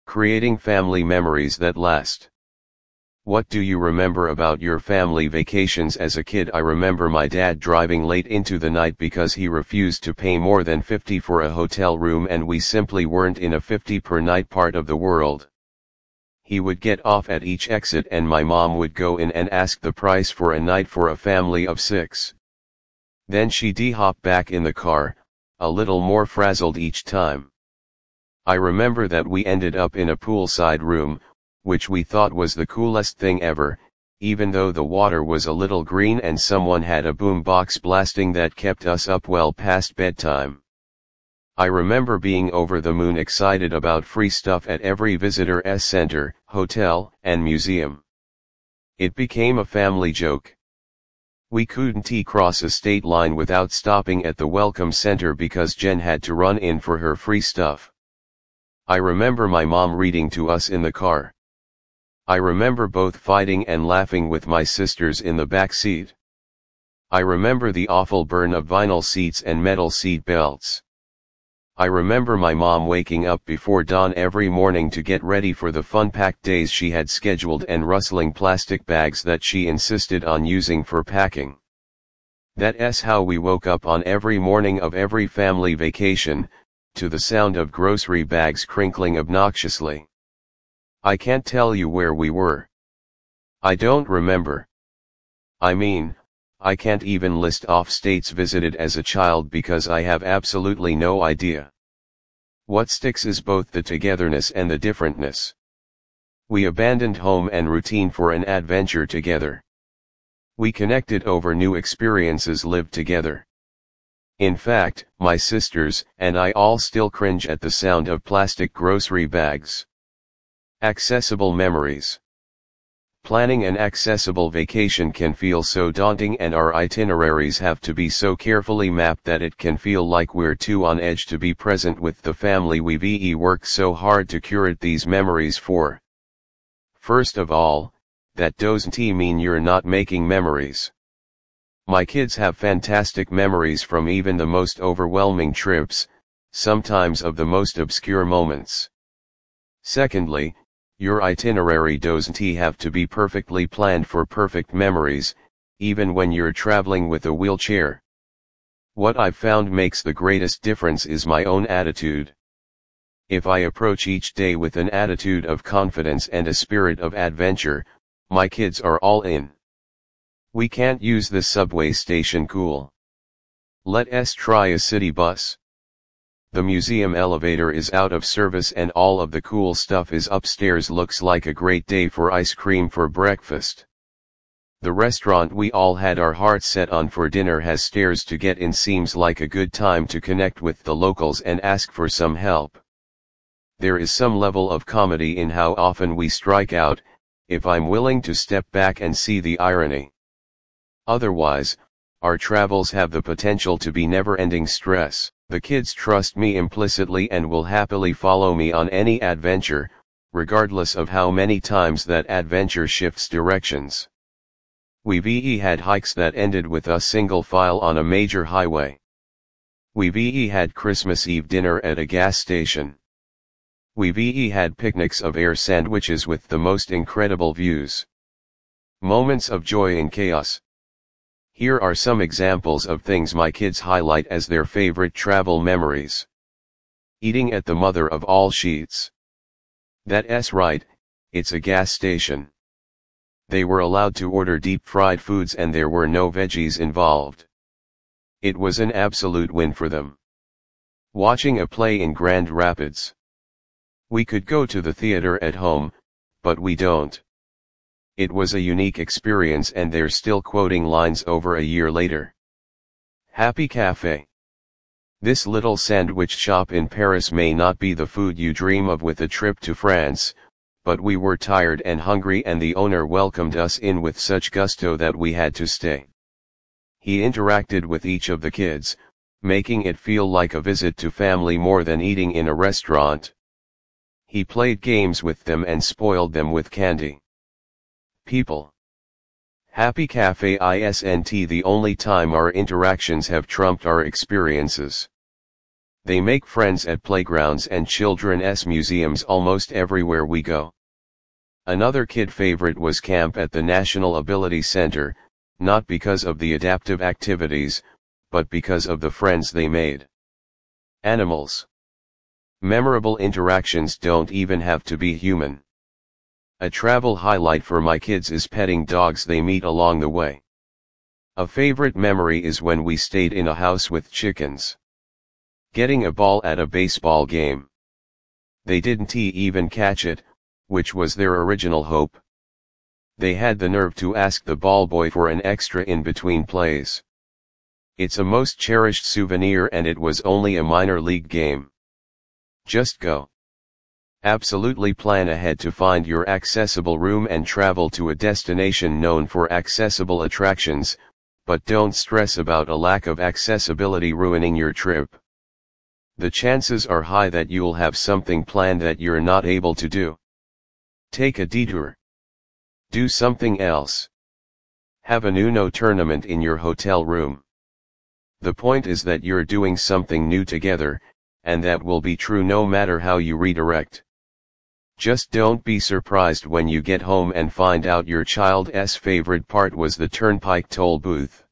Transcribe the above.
Creating family memories that last. What do you remember about your family vacations as a kid? I remember my dad driving late into the night because he refused to pay more than $50 for a hotel room, and we simply weren't in a 50 per night part of the world. He would get off at each exit and my mom would go in and ask the price for a night for a family of 6. Then she'd hop back in the car, a little more frazzled each time. I remember that we ended up in a poolside room, which we thought was the coolest thing ever, even though the water was a little green and someone had a boom box blasting that kept us up well past bedtime. I remember being over the moon excited about free stuff at every visitor's center, hotel, and museum. It became a family joke. We couldn't cross a state line without stopping at the welcome center because Jen had to run in for her free stuff. I remember my mom reading to us in the car. I remember both fighting and laughing with my sisters in the back seat. I remember the awful burn of vinyl seats and metal seat belts. I remember my mom waking up before dawn every morning to get ready for the fun-packed days she had scheduled and rustling plastic bags that she insisted on using for packing. That's how we woke up on every morning of every family vacation, to the sound of grocery bags crinkling obnoxiously. I can't tell you where we were. I don't remember. I mean, I can't even list off states visited as a child because I have absolutely no idea. What sticks is both the togetherness and the differentness. We abandoned home and routine for an adventure together. We connected over new experiences lived together. In fact, my sisters and I all still cringe at the sound of plastic grocery bags. Accessible memories. Planning an accessible vacation can feel so daunting, and our itineraries have to be so carefully mapped that it can feel like we're too on edge to be present with the family we've worked so hard to curate these memories for. First of all, that doesn't mean you're not making memories. My kids have fantastic memories from even the most overwhelming trips, sometimes of the most obscure moments. Secondly, your itinerary doesn't have to be perfectly planned for perfect memories, even when you're traveling with a wheelchair. What I've found makes the greatest difference is my own attitude. If I approach each day with an attitude of confidence and a spirit of adventure, my kids are all in. We can't use the subway station cool. Let's try a city bus. The museum elevator is out of service and all of the cool stuff is upstairs. Looks like a great day for ice cream for breakfast. The restaurant we all had our hearts set on for dinner has stairs to get in. Seems like a good time to connect with the locals and ask for some help. There is some level of comedy in how often we strike out, if I'm willing to step back and see the irony. Otherwise, our travels have the potential to be never-ending stress. The kids trust me implicitly and will happily follow me on any adventure, regardless of how many times that adventure shifts directions. We've had hikes that ended with us single file on a major highway. We've had Christmas Eve dinner at a gas station. We've had picnics of air sandwiches with the most incredible views. Moments of joy in chaos. Here are some examples of things my kids highlight as their favorite travel memories. Eating at the mother of all sheets. That's right, it's a gas station. They were allowed to order deep-fried foods and there were no veggies involved. It was an absolute win for them. Watching a play in Grand Rapids. We could go to the theater at home, but we don't. It was a unique experience and they're still quoting lines over a year later. Happy Cafe. This little sandwich shop in Paris may not be the food you dream of with a trip to France, but we were tired and hungry and the owner welcomed us in with such gusto that we had to stay. He interacted with each of the kids, making it feel like a visit to family more than eating in a restaurant. He played games with them and spoiled them with candy. People. Happy Cafe isn't the only time our interactions have trumped our experiences. They make friends at playgrounds and children's museums almost everywhere we go. Another kid favorite was camp at the National Ability Center, not because of the adaptive activities, but because of the friends they made. Animals. Memorable interactions don't even have to be human. A travel highlight for my kids is petting dogs they meet along the way. A favorite memory is when we stayed in a house with chickens. Getting a ball at a baseball game. They didn't even catch it, which was their original hope. They had the nerve to ask the ball boy for an extra in between plays. It's a most cherished souvenir, and it was only a minor league game. Just go. Absolutely plan ahead to find your accessible room and travel to a destination known for accessible attractions, but don't stress about a lack of accessibility ruining your trip. The chances are high that you'll have something planned that you're not able to do. Take a detour. Do something else. Have an Uno tournament in your hotel room. The point is that you're doing something new together, and that will be true no matter how you redirect. Just don't be surprised when you get home and find out your child's favorite part was the turnpike toll booth.